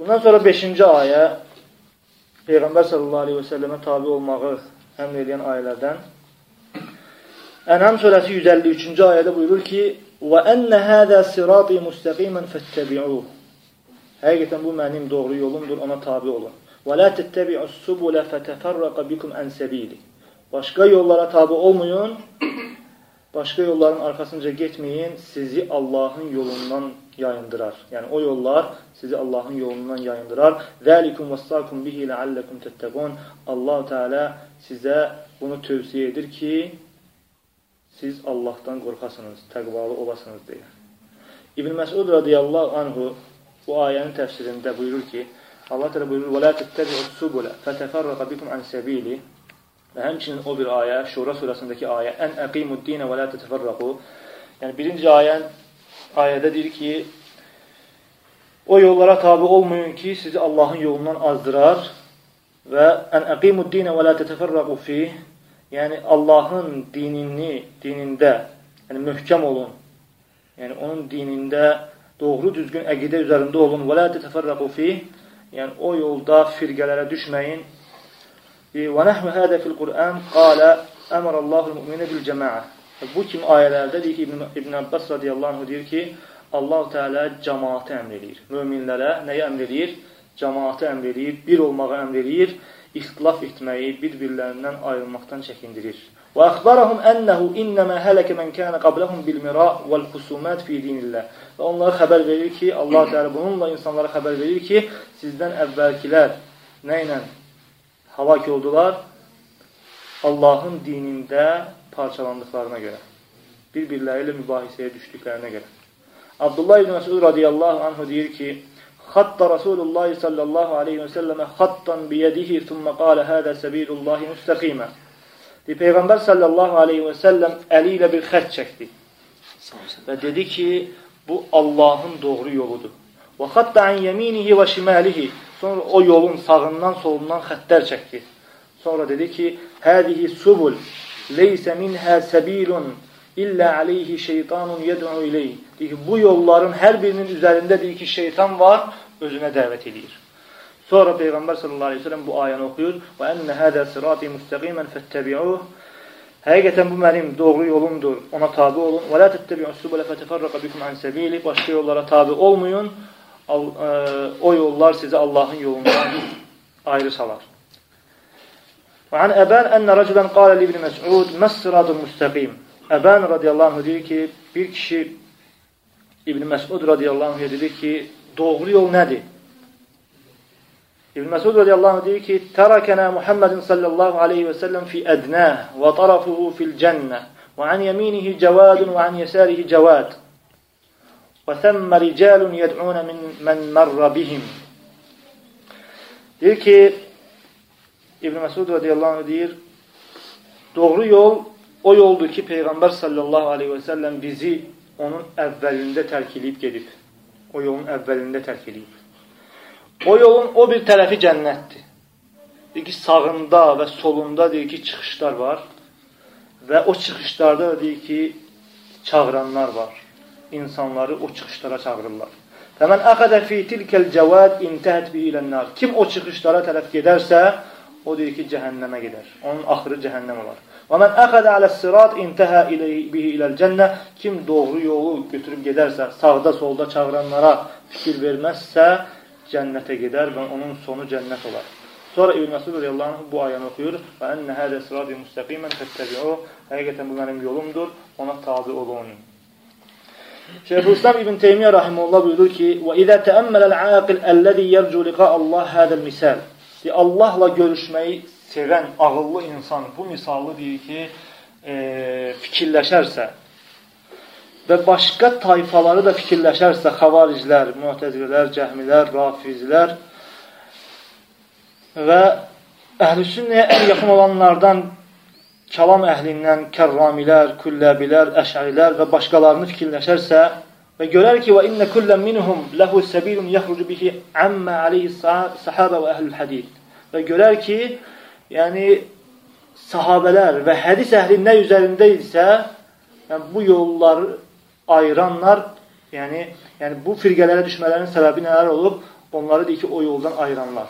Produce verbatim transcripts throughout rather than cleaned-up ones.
Bundan sonra beşinci ayə Peyğəmbər sallallahu aleyhi və səlləmə tabi olmağı əmr edən ayələrdən. Ən'am surəsi yüz əlli üçüncü ayədə buyurur ki: "Və enne hada sirati mustaqiman fattabi'uhu." Həqiqətən bu mənim doğru yolumdur, ona tabi olun. "Və la tattabi'us subula fatafarraqa bikum an sabili." Başqa yollara tabi olmayın. Başqa yolların arxasınca getməyin, sizi Allahın yolundan yayındırar. Yəni o yollar sizi Allahın yolundan yayındırar. "Zalikum vassakum bihi la'allakum tattaqun." Allah Teala sizə bunu tövsiyə edir ki, siz Allahdan qorxasınız, təqvalı olasınız deyə. İbn Məsud radiyallahu anhu bu ayənin təfsirində buyurur ki, Allah Teala buyurur: "Və la tattabi'us subula fatafarraqa bikum an sabili." Və həmçinin o bir ayə, Şura surəsindəki ayə, "Ən əqimud-din və la tatafarraqu." Yəni birinci ayə ayədə deyir ki, o yollara tabi olmayın ki, sizi Allahın yolundan azdırar və "Ən əqimud-din və la tatafarraqu fi." Yəni Allahın dinini, dinində, yəni möhkəm olun. Yəni onun dinində doğru düzgün əqidə üzərində olun. "Və la tatafarraqu fi." Yəni o yolda firqələrə düşməyin. Və nəhvə hədə fil-Qur'an qalə əmərəllahul müminə bil-cəmaə. Bu kimi ayələrdə deyir ki, İbn Abbas radiyallahu anh deyir ki, Allah-u Teala cəmaatı əmr edir. Möminlərə nəyə əmr edir? Cəmaatı əmr edir, bir olmağı əmr edir, ixtilaf etməyi, bir-birlərindən ayrılmaqdan çəkindirir. Və əxbarəhum ənəhu innəmə hələkə mən kənə qabləhum bil-mira vəl-xusumət fi dinillah. Və onlara xəbər verir ki, Allah-u Teala bununla insanlara xəbər verir ki, sizdən əvvəlkilər nə ilə halak oldular? Allahın dinində parçalandıqlarına görə. Bir-birləri ilə mübahisəyə düşdüklərinə görə. Abdullah ibn Məsud radiyallahu anhu deyir ki, "Xatta Rasulullah sallallahu aleyhi və səlləmə xattan biyədihi thumma qalə hədə səbilullahi müstəqimə." Deyir, Peyğəmbər sallallahu aleyhi və səlləm əli ilə bir xət çəkdi. Və dedi ki, bu Allahın doğru yoludur. Və xatta an yeminihi və şimalihi. Sonra o yolun sağından solundan xəttlər çəkdi. Sonra dedi ki, "Hədihi subul leysə minhə səbilun illə aleyhi şeytanun yed'u ileyh." Deyir ki, bu yolların hər birinin üzərində deyir ki, şeytan var, özünə dəvət edir. Sonra Peyğəmbər sallallahu aleyhi ve sellem bu ayəni oxuyur. "Və enne hədə sirati mustaqiman fattabi'uhu." Həqiqətən bu mənim doğru yolumdur, ona tabi olun. "Və la tattabi'us subula fatafarraqa bikum an sabili." Başqa yollara tabi olmayın. O yollar sizi Allahın yolundan ayrı salar. Və an Əbən ənə rəculən qalə li ibn Məs'ud məs-siradul müstəqim. Əbən radiyallahu anh deyir ki, bir kişi İbn Məs'ud radiyallahu anh dedi ki, doğru yol nədir? İbn Məs'ud radiyallahu anh deyir ki, "Tərakənə Muhammedin sallallahu aleyhi və səlləm fi ədnəh və tarafuhu fil cənnə və an yeminihi cəvadun və an yəsərihi cəvad. Və thəmmə ricalun yəd'unə mən mərrə bihim." Deyir ki, İbn Məsud radiyallahu anh deyir, doğru yol o yoldur ki, Peyğəmbər sallallahu aleyhi və səlləm bizi onun əvvəlində tərk edib gedib. O yolun əvvəlində tərk edib. O yolun o bir tərəfi cənnətdir. Deyir ki, sağında və solunda deyir ki, çıxışlar var və o çıxışlarda deyir ki, çağıranlar var. İnsanları o çıxışlara çağırırlar. Fəmən əxədə fi tilkəl cəvad intəhət bihi ilən-nar. Kim o çıxışlara tərəf gedərsə, o deyir ki, cəhənnəmə gedər. Onun axırı cəhənnəm olar. Və mən əxədə aləs-sirat intəhə bihi iləl-cənnə. Kim doğru yolu götürüb gedərsə, sağda, solda çağıranlara fikir verməzsə, cənnətə gedər və onun sonu cənnət olar. Sonra İbn Məsud radiyallahu anh bu ayəni oxuyur. Və ennə hədə sirati müstəqimən fəttəbi'u. Həqiqətən bu mənim yolumdur, ona tabi olun. Şeyxülislam İbn Teymiyyə rahimehullah buyurur ki: "Və izə təəmmələl-aqil əlləzi yercu liqa Allah hədəl misal." Allahla görüşməyi sevən ağıllı insan bu misalı deyir ki, e, fikirləşərsə və başqa tayfaları da fikirləşərsə, xavariclər, mu'təzilər, cəhmilər, rafizlər və əhl-i-sünnəyə ən yaxın olanlardan kəlam əhlindən kərramilər, külləbilər, əşərilər və başqalarını fikirləşərsə və görər ki, və innə kullən minhum ləhu səbilun yəxrucu bihi əmmə aleyhi sahabə və əhlül hədid və görər ki, yəni sahabələr və hədis əhli nə üzərində isə yəni, bu yolları ayıranlar, yəni, yəni bu firqələrə düşmələrin səbəbi nələr olub? onları deyir ki, o yoldan ayıranlar.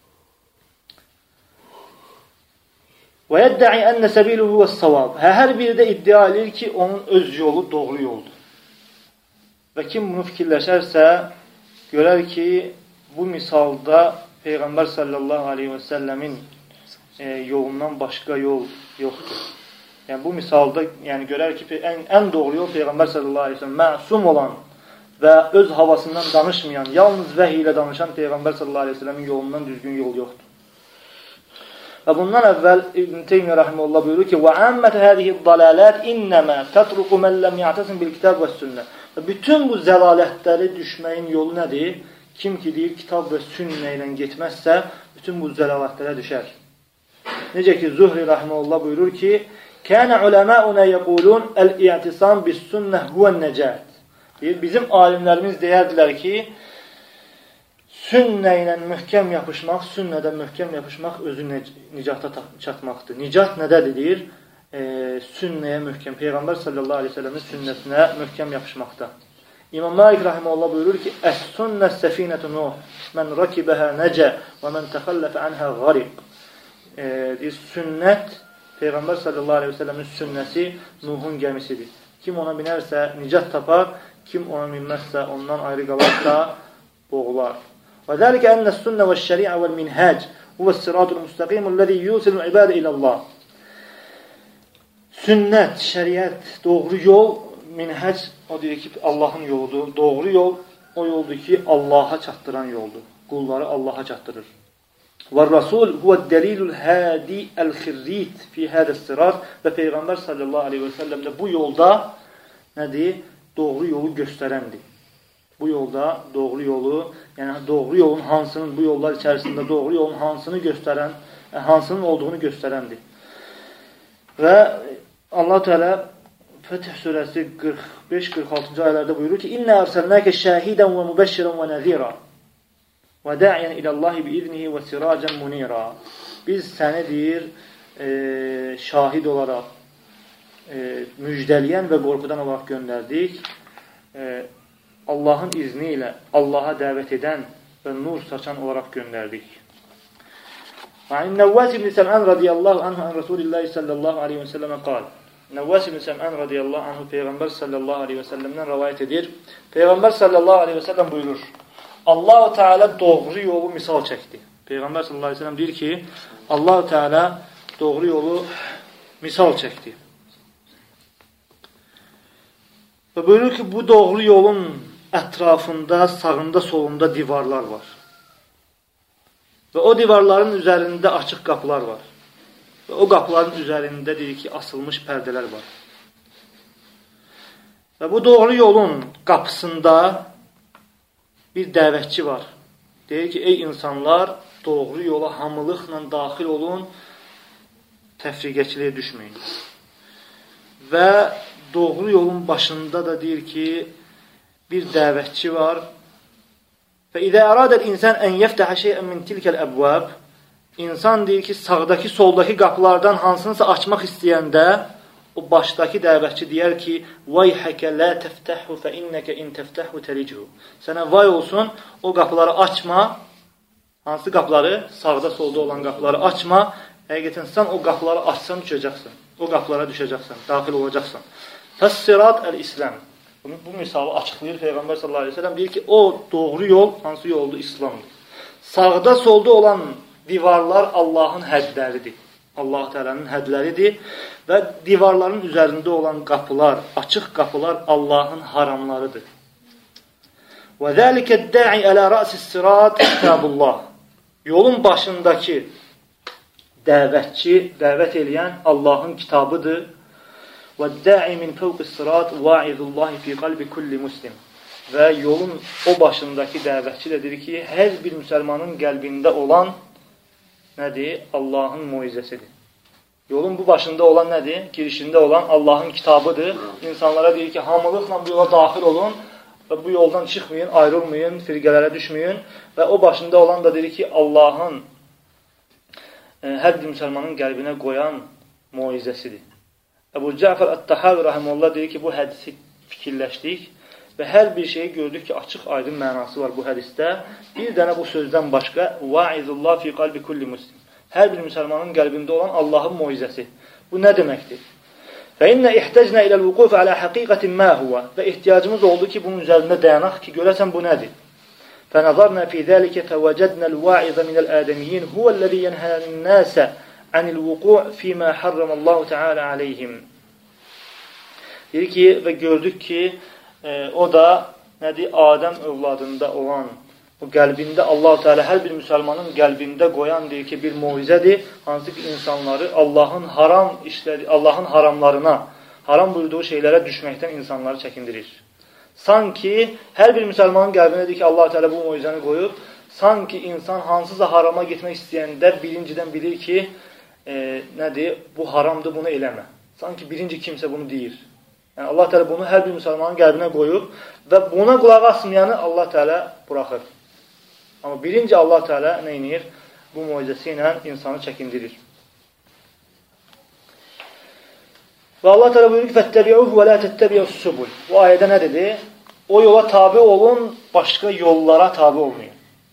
Və yəddə'i ənə səbiluhu vəs-savab. Hər biri də iddia edir ki, onun öz yolu doğru yoldur. Və kim bunu fikirləşərsə, görər ki, bu misalda Peyğəmbər sallallahu aleyhi və səlləmin e, yolundan başqa yol yoxdur. Yəni, bu misalda yəni, görər ki, ən, ən doğru yol Peyğəmbər sallallahu aleyhi və səlləm məsum olan və öz havasından danışmayan, yalnız vəhiy ilə danışan Peyğəmbər sallallahu aleyhi və səlləmin yolundan düzgün yol yoxdur. Və bundan əvvəl İbn Teymiyyə rahimehullah buyurur ki: "Və ammat hadihi dalalat innama tatruqu men lam ya'tasim bil kitab və sünnə." Və bütün bu zəlalətləri düşməyin yolu nədir? Kim ki deyir kitab və sünnə ilə getməzsə, bütün bu zəlalətlərə düşər. Necə ki Zuhri rahimehullah buyurur ki: "Kana ulema'una yaqulun al-i'tisam bis-sünnə huve'n-necat." Deyir, bizim alimlərimiz deyərdilər ki, sünnə ilə möhkəm yapışmaq, sünnədən möhkəm yapışmaq özü nicata çatmaqdır. Nicat nədədir deyir? E, sünnəyə möhkəm, Peyğəmbər sallallahu aleyhi ve sellemin sünnəsinə möhkəm yapışmaqda. İmam Malik rahimehullah buyurur ki: "Es-sünnə səfinətü Nuh, mən rakibəhə nəcə və mən təxəlləfə anhə qariq." E, deyir, sünnət, Peyğəmbər sallallahu aleyhi ve sellemin sünnəsi Nuhun gəmisidir. Kim ona binərsə nicat tapar, kim ona minməzsə, ondan ayrı qalarsa boğular. وذلك أن السنة والشريعة والمنهاج هو الصراط المستقيم الذي يوصل العباد إلى الله. Sünnət, şəriət, doğru yol, minhac o deyir ki, Allahın yoludur. Doğru yol o yoldur ki, Allaha çatdıran yoldur. Qulları Allaha çatdırır. Və Rasul huve'd-delilul hadi el-xirrit fi hada-sirat və Peyğəmbər sallallahu aleyhi və səlləm də bu yolda nədir? Doğru yolu göstərəndir. Bu yolda doğru yolu, yəni doğru yolun hansının, bu yollar içərisində doğru yolun hansını göstərən, hansının olduğunu göstərəndir. Və Allah Teala Fəth surəsi qırx beş qırx altıncı ayələrdə buyurur ki: "İnna arsalnaka şahidan və mubəşşiran və nəzira və da'iyan ilallahi biiznihi və siracan munira." Biz səni deyir, e, şahid olaraq, e, müjdəliyən və qorxudan olaraq göndərdik. E, Allahın izni ilə Allaha dəvət edən və nur saçan olaraq göndərdik. وعن نواس بن سمعان رضي الله عنه عن رسول الله صلى الله عليه وسلم قال. Nəvvas ibn Səm'an radiyallahu anhu Peyğəmbər sallallahu aleyhi və səlləmdən rəvayət edir. Peyğəmbər sallallahu aleyhi və səlləm buyurur: Allah-u Teala doğru yolu misal çəkdi. Peyğəmbər sallallahu aleyhi və səlləm deyir ki, Allah-u Teala doğru yolu misal çəkdi. Və buyurur ki, bu doğru yolun ətrafında, sağında, solunda divarlar var. Və o divarların üzərində açıq qapılar var. Və o qapıların üzərində deyir ki, asılmış pərdələr var. Və bu doğru yolun qapısında bir dəvətçi var. Deyir ki, ey insanlar, doğru yola hamılıqla daxil olun, təfriqəçiliyə düşməyin. Və doğru yolun başında da deyir ki, bir dəvətçi var. Və idə əradəl insan ən yəftəhə şeyən min tilkəl əbvəb, İnsan deyir ki, sağdakı, soldakı qapılardan hansınısa açmaq istəyəndə, o başdakı dəvətçi deyər ki, vayhəkə lə təftəhu fə innəkə in təftəhu tərichu. Sənə vay olsun, o qapıları açma. Hansı qapıları? Sağda, solda olan qapıları açma. Həqiqətən sən o qapıları açsan düşəcəksən. O qapılara düşəcəksən, daxil olacaqsan. Fəs-sirat əl-İslam. Bu misalı açıqlayır Peyğəmbər sallallahu aleyhi ve sellem. Deyir ki, o doğru yol, hansı yoldur? İslamdır. Sağda, solda olan divarlar Allahın hədləridir. Allah Teala'nın hədləridir və divarların üzərində olan qapılar, açıq qapılar Allahın haramlarıdır. Və zəlikə də'i ələ rəsis-sirat kitabullah. Yolun başındakı dəvətçi, dəvət eləyən Allahın kitabıdır. Və də'i min fəvqis-sirat va'izullahi fi qalbi kulli muslim. Və yolun o başındakı dəvətçi də deyir ki, hər bir müsəlmanın qəlbində olan nədir? Allahın muizəsidir. Yolun bu başında olan nədir? Girişində olan Allahın kitabıdır. İnsanlara deyir ki, hamılıqla bu yola daxil olun və bu yoldan çıxmayın, ayrılmayın, firqələrə düşməyin. Və o başında olan da deyir ki, Allahın e, hər bir müsəlmanın qəlbinə qoyan muizəsidir. Əbu Cəfər Ət-Təhavi rahimehullah deyir ki, bu hədisi fikirləşdik. Və hər bir şeyi gördük ki, açıq aydın mənası var bu hədisdə. Bir dənə bu sözdən başqa vaizullah fi qalbi kulli muslim. Hər bir müsəlmanın qəlbində olan Allahın moizəsi. Bu nə deməkdir? Və innə ihtəcnə iləl vuquf alə haqiqatin mə huvə. Və ehtiyacımız oldu ki, bunun üzərində dayanaq ki, görəsən bu nədir? فنظرنا في ذلك فوجدنا الواعظ من الآدميين هو الذي ينهى الناس عن الوقوع فيما حرم الله تعالى عليهم. Deyir ki, və gördük ki, e, o da nədir? Adəm övladında olan, o qəlbində Allah-u Teala hər bir müsəlmanın qəlbində qoyan deyir ki, bir muizədir, hansı ki, insanları Allahın haram işləri, Allahın haramlarına, haram buyurduğu şeylərə düşməkdən insanları çəkindirir. Sanki hər bir müsəlmanın qəlbindədir ki, Allah Teala bu muizəni qoyub, sanki insan hansısa harama getmək istəyəndə birincidən bilir ki, e, nədir? Bu haramdır, bunu eləmə. Sanki birinci kimsə bunu deyir. Yəni Allah Teala bunu hər bir müsəlmanın qəlbinə qoyub və buna qulaq asmayanı Allah Teala buraxır. Amma birinci Allah Teala nə edir? Bu muizəsi ilə insanı çəkindirir. Və Allah Teala buyurur ki, fəttəbi'uhu və la təttəbi'us subul. Bu ayədə nə dedi? O yola tabi olun, başqa yollara tabi olmayın.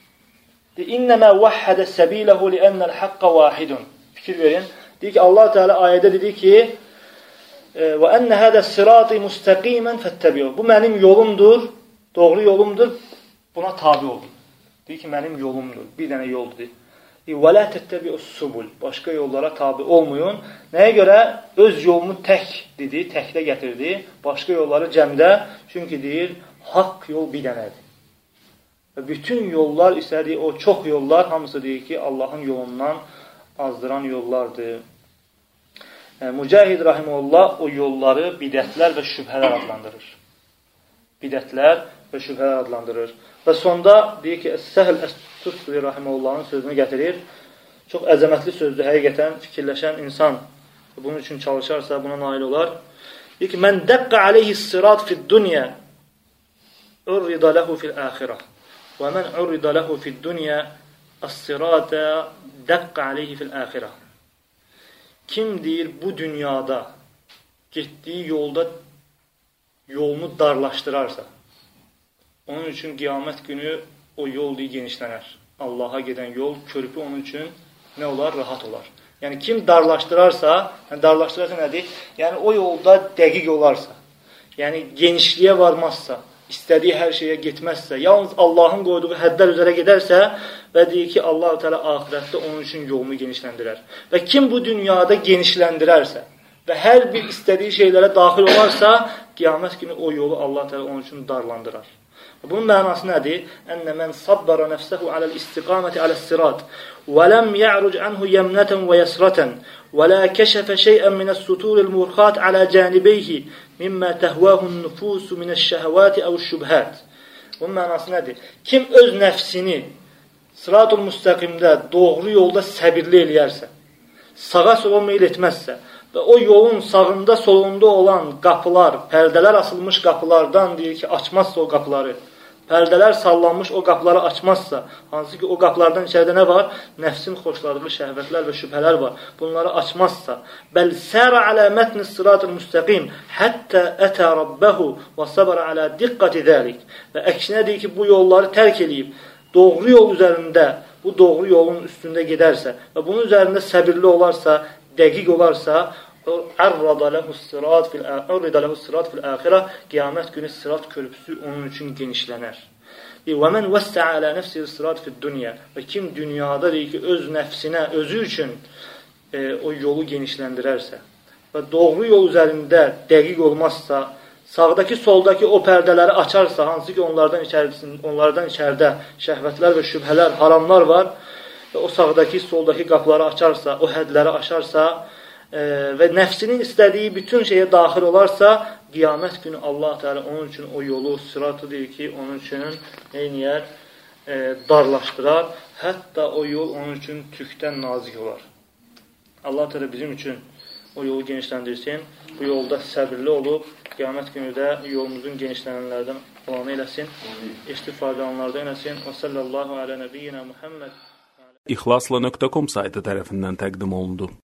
İnnəmə vəhhədə səbiləhu li'ennəl haqqa vahidun. Fikir verin. Deyir ki, Allah Teala ayədə dedi ki, və ennə hədə sirati müstəqimən fəttəbi'uhu. Bu mənim yolumdur, doğru yolumdur, buna tabi olun. Deyir ki, mənim yolumdur, bir dənə yoldur. Və la təttəbi'us subul. Başqa yollara tabi olmayın. Nəyə görə? Öz yolunu tək dedi, təkdə gətirdi. Başqa yolları cəmdə. Çünki deyir, haqq yol bir dənədir. Və bütün yollar istədiyi o çox yollar, hamısı deyir ki, Allahın yolundan azdıran yollardır. Yəni, Mücahid Rahimullah o yolları bidətlər və şübhələr adlandırır. Bidətlər və şübhələr adlandırır. Və sonda deyir ki, Səhl Əs-Tusturi Rahimullahın sözünü gətirir. Çox əzəmətli sözdür, həqiqətən fikirləşən insan bunun üçün çalışarsa buna nail olar. Deyir ki, mən dəqqə aleyhis-sirat fid-dunya urrida ləhu fil-əxirə və mən urrida ləhu fid-dunya as-sirata dəqqə aleyhi fil-əxirə. Kim deyir bu dünyada getdiyi yolda yolunu darlaşdırarsa, onun üçün qiyamət günü o yol deyə genişlənər. Allaha gedən yol, körpü onun üçün nə olar? Rahat olar. Yəni, kim darlaşdırarsa, yəni darlaşdırarsa nədir? Yəni, o yolda dəqiq olarsa, yəni genişliyə varmazsa, istədiyi hər şeyə getməzsə, yalnız Allahın qoyduğu həddlər üzərə gedərsə və deyir ki, Allah-u Teala axirətdə onun üçün yolunu genişləndirər. Və kim bu dünyada genişləndirərsə və hər bir istədiyi şeylərə daxil olarsa, qiyamət günü o yolu Allah-u Teala onun üçün darlandırar. Bunun mənası nədir? Ənə mən sabbara nəfsəhu aləl-istiqaməti aləl-sirat və ləm ya'ruc anhu yemnətən və yəsrətən və lə kəşəfə şeyən minəs-suturil-murxat alə cənibeyhi mimmə təhvəhun nüfusu minəş-şəhvəti əv-şübhət. Bunun mənası nədir? Kim öz nəfsini sıratul müstəqimdə, doğru yolda səbirli eləyərsə, sağa sola meyl etməzsə və o yolun sağında, solunda olan qapılar, pərdələr asılmış qapılardan deyir ki, açmazsa o qapıları, pərdələr sallanmış o qapıları açmazsa, hansı ki o qapılardan içəridə nə var? Nəfsin xoşladığı şəhvətlər və şübhələr var. Bunları açmazsa, bəl sərə alə mətni sıratı müstəqim, həttə ətə rabbəhu və səbərə alə diqqəti dəlik. Və əksinə deyir ki, bu yolları tərk edib, doğru yol üzərində, bu doğru yolun üstündə gedərsə və bunun üzərində səbirli olarsa, dəqiq olarsa, ərrada ləhu-s-sirat fil-əxirə, qiyamət günü sirat körpüsü onun üçün genişlənər. Və mən vəstə alə nəfsi-s-sirat fil-dünya. Və kim dünyada deyir ki, öz nəfsinə, özü üçün e, o yolu genişləndirərsə və doğru yol üzərində dəqiq olmazsa, sağdakı, soldakı o pərdələri açarsa, hansı ki onlardan, onlardan içərdə şəhvətlər və şübhələr, haramlar var və o sağdakı, soldakı qapıları açarsa, o hədləri aşarsa e, və nəfsinin istədiyi bütün şeyə daxil olarsa, qiyamət günü Allah Teala onun üçün o yolu, sıratı deyir ki, onun üçün neyniyər, e, darlaşdırar, hətta o yol onun üçün tükdən nazik olar. Allah Teala bizim üçün o yolu genişləndirsin, bu yolda səbirli olub, qiyamət günü də yolumuzun genişlənənlərdən olanı eləsin, istifadə alanlardan eləsin. Və sallallahu alə nəbiyyina Muhammed. İxlasla nöqtə com saytı tərəfindən təqdim olundu.